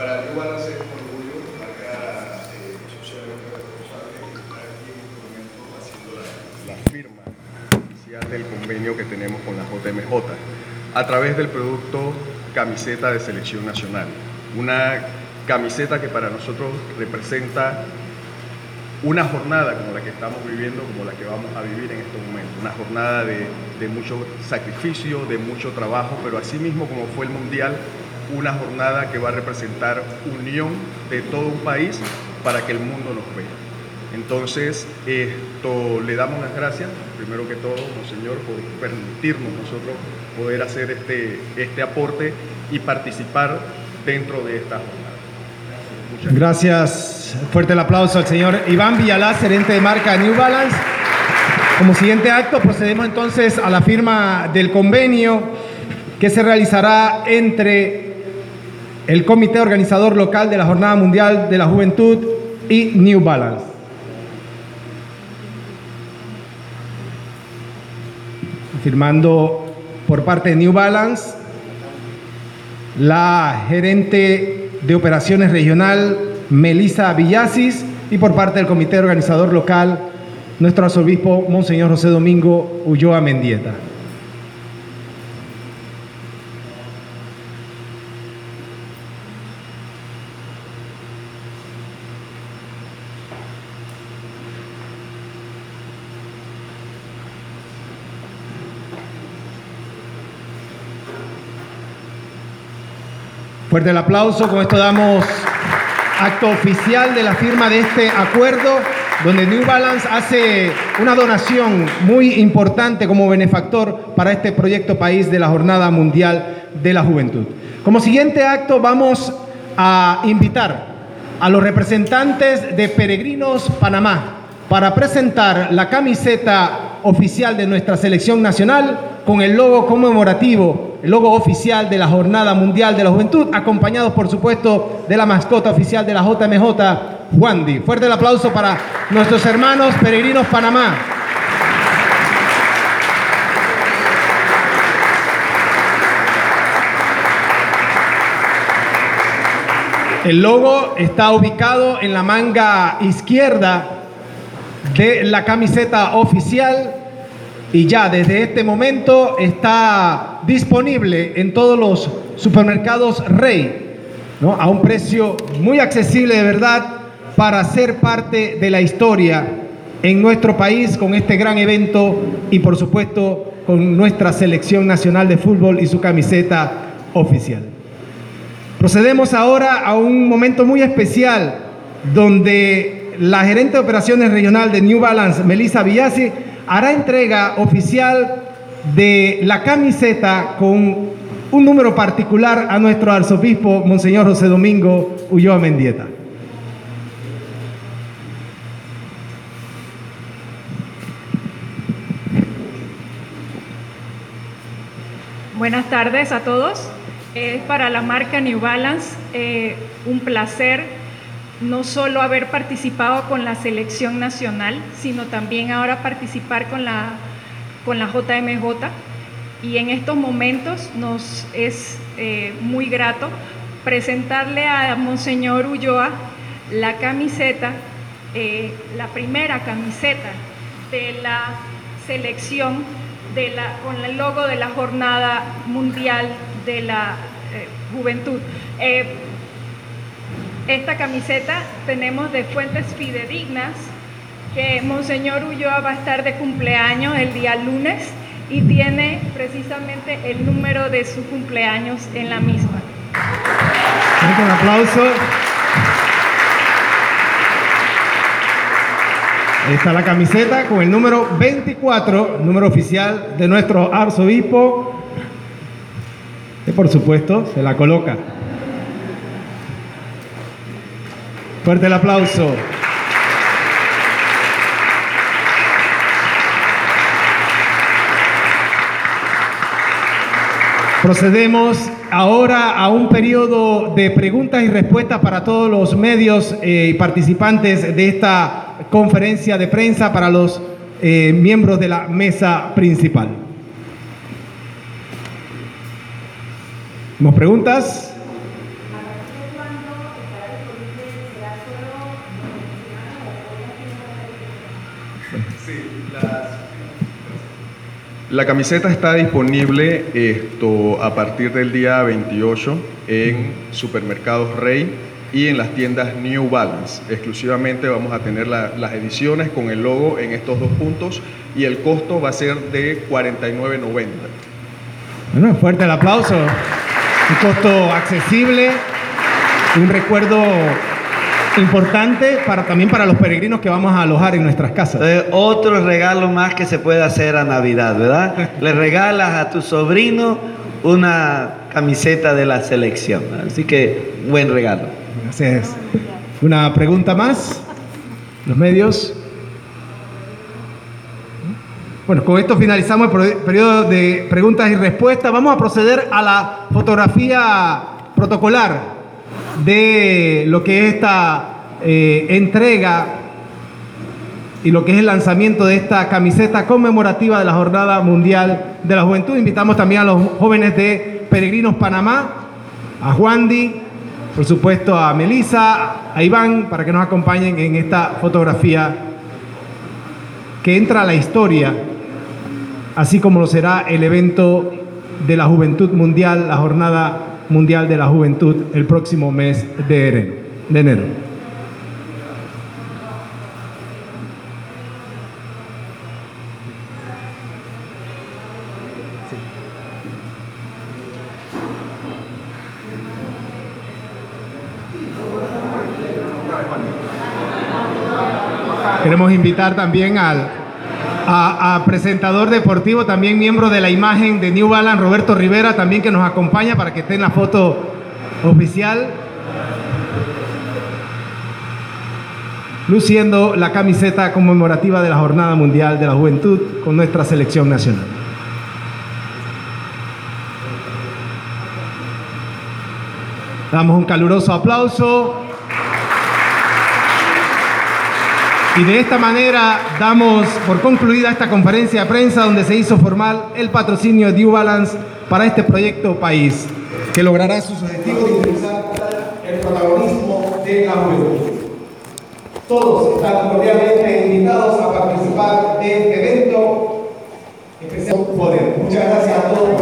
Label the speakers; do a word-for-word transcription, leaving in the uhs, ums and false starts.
Speaker 1: Para New Balance es un orgullo, marca eh, socialmente responsable, que está aquí en este momento haciendo la, la firma oficial del convenio que tenemos con la J M J a través del producto camiseta de selección nacional. Una camiseta que para nosotros representa una jornada como la que estamos viviendo, como la que vamos a vivir en estos momentos. Una jornada de, de mucho sacrificio, de mucho trabajo, pero asimismo como fue el Mundial, una jornada que va a representar unión de todo un país para que el mundo nos vea. Entonces, esto, le damos las gracias, primero que todo, Monseñor, por permitirnos nosotros poder hacer este, este aporte y participar dentro de esta jornada.
Speaker 2: Muchas gracias. Fuerte el aplauso al señor Iván Villalaz, gerente de marca New Balance. Como siguiente acto, procedemos entonces a la firma del convenio que se realizará entre el Comité Organizador Local de la Jornada Mundial de la Juventud y New Balance. Firmando por parte de New Balance la gerente de operaciones regional Melissa Villasis y por parte del comité organizador local nuestro arzobispo Monseñor José Domingo Ulloa Mendieta. Fuerte el aplauso. Con esto damos acto oficial de la firma de este acuerdo, donde New Balance hace una donación muy importante como benefactor para este proyecto país de la Jornada Mundial de la Juventud. Como siguiente acto vamos a invitar a los representantes de Peregrinos Panamá para presentar la camiseta oficial de nuestra selección nacional con el logo conmemorativo, el logo oficial de la Jornada Mundial de la Juventud, acompañados por supuesto de la mascota oficial de la J M J, Juandi. Fuerte el aplauso para nuestros hermanos Peregrinos Panamá. El logo está ubicado en la manga izquierda de la camiseta oficial y ya desde este momento está disponible en todos los supermercados Rey, ¿no? A un precio muy accesible de verdad para ser parte de la historia en nuestro país con este gran evento y por supuesto con nuestra selección nacional de fútbol y su camiseta oficial. Procedemos ahora a un momento muy especial donde la gerente de operaciones regional de New Balance, Melissa Villasi, hará entrega oficial de la camiseta con un número particular a nuestro arzobispo, Monseñor José Domingo Ulloa Mendieta.
Speaker 3: Buenas tardes a todos. Es para la marca New Balance eh, un placer no solo haber participado con la selección nacional, sino también ahora participar con la, con la J M J. Y en estos momentos nos es eh, muy grato presentarle a Monseñor Ulloa la camiseta, eh, la primera camiseta de la selección de la, con el logo de la Jornada Mundial de la eh, Juventud. Eh, esta camiseta tenemos de fuentes fidedignas que Monseñor Ulloa va a estar de cumpleaños el día lunes y tiene precisamente el número de su cumpleaños en la misma.
Speaker 2: Un aplauso. Ahí está la camiseta con el número veinticuatro, número oficial de nuestro arzobispo, que por supuesto se la coloca. Fuerte el aplauso. Procedemos ahora a un periodo de preguntas y respuestas para todos los medios eh, y participantes de esta conferencia de prensa, para los eh, miembros de la mesa principal. ¿Nos preguntas?
Speaker 1: La camiseta está disponible esto, a partir del día veintiocho en Supermercados Rey y en las tiendas New Balance. Exclusivamente vamos a tener la, las ediciones con el logo en estos dos puntos y el costo va a ser de cuarenta y nueve noventa.
Speaker 2: Bueno, fuerte el aplauso. Un costo accesible, un recuerdo importante para, también para los peregrinos que vamos a alojar en nuestras casas.
Speaker 4: Eh, otro regalo más que se puede hacer a Navidad, ¿verdad? Le regalas a tu sobrino una camiseta de la selección. Así que, buen regalo.
Speaker 2: Gracias. Una pregunta más. Los medios. Bueno, con esto finalizamos el periodo de preguntas y respuestas. Vamos a proceder a la fotografía protocolar de lo que es esta eh, entrega y lo que es el lanzamiento de esta camiseta conmemorativa de la Jornada Mundial de la Juventud. Invitamos también a los jóvenes de Peregrinos Panamá, a Juandi, por supuesto a Melissa, a Iván, para que nos acompañen en esta fotografía que entra a la historia, así como lo será el evento de la Juventud Mundial, la Jornada Mundial de la Juventud, el próximo mes de enero. De enero. Queremos invitar también al a, a presentador deportivo, también miembro de la imagen de New Balance, Roberto Rivera, también que nos acompaña para que esté en la foto oficial, luciendo la camiseta conmemorativa de la Jornada Mundial de la Juventud con nuestra selección nacional. Damos un caluroso aplauso. Y de esta manera damos por concluida esta conferencia de prensa donde se hizo formal el patrocinio de New Balance para este proyecto país, que logrará sus objetivos de impulsar el protagonismo de la juventud. Todos están cordialmente invitados a participar de este evento especial Poder. Muchas gracias a todos.